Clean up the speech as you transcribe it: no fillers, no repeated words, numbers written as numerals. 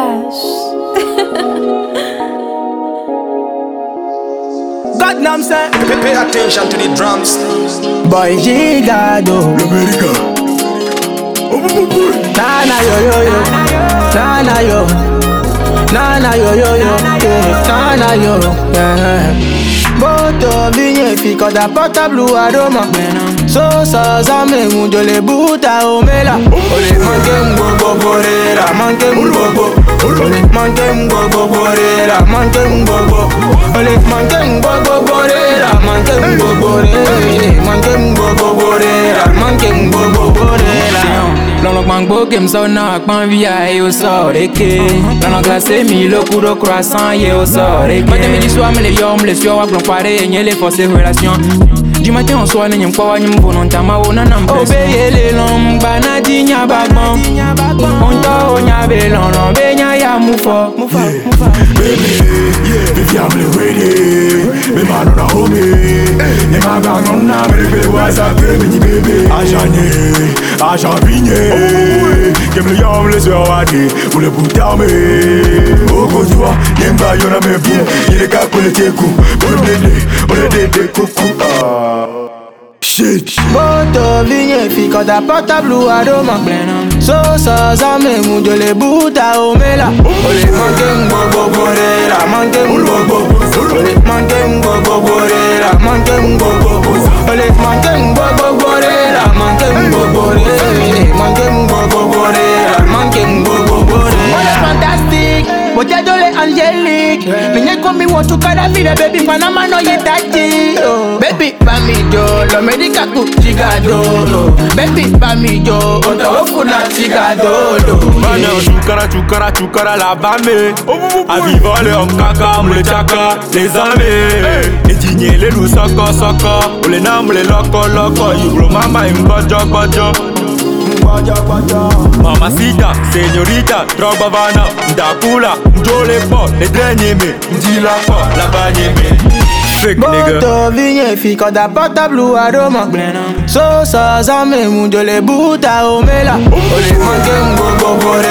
Flash. God damn say, Pay attention to the drums. boy Gigado. L'América. Nana yo yo yo, Nana yo, Nana yo yo yo, Nana yo. Boto vigne fico da porta blu aroma. So zame mundo le buta omela. Ole manke mgogo borera, manke mgogo. Ole manke mgogo borera, manke mgogo. Ole manke mgogo borera, manke mgogo borera, manke mgogo borera, manke mgogo borera. L'on mango game so na akpan via et au sort et que l'on glacé mi le coup de croissant et au sort et que matin midi soir me les yom les soirs on parler et les forces relations du matin au soir n'y pas n'y volontaire ma on en obéir les longs banadi nya bagman on ta on ya belon on benya ya mufo Baby, viens me ready. Me man on a homie. Ne ma gang on na me le wasa baby baby. Agent vigné. Que me yom le soir wadi. Ou le putain me. Au côtois, n'emba yona me bien. Il est cap pour le tekou. Pour le dédé coucou. Shit. Boto vigne fico da porta blu aroma. So zame mundo le buta omela. Ole manke mgogo borera, manke mgogo. Ole manke mgogo borera, manke mgogo. Ole manke mgogo borera, manke mgogo borera, manke mgogo borera, manke mgogo borera. Ole fantastic, bote dole angelique. Minye komi want to kada vida baby Panama no yetachi. Baby bamijo, lo medica ku chigado. Baby bamijo, oto ofuna chigado. Bana chukara la bame. A vivre le omkaka, mle chaka, les amis. Et digné les loups soko. Ou les nam les loco. You mama imbojo. Mamacita, señorita, droga vana, ndakula, njole po, le drenye me, ndila po, la banye me. Fake nigga. Boto vigne fico da porta blu aroma. So zame mundo le buta omela. Ole manke mgogo borera.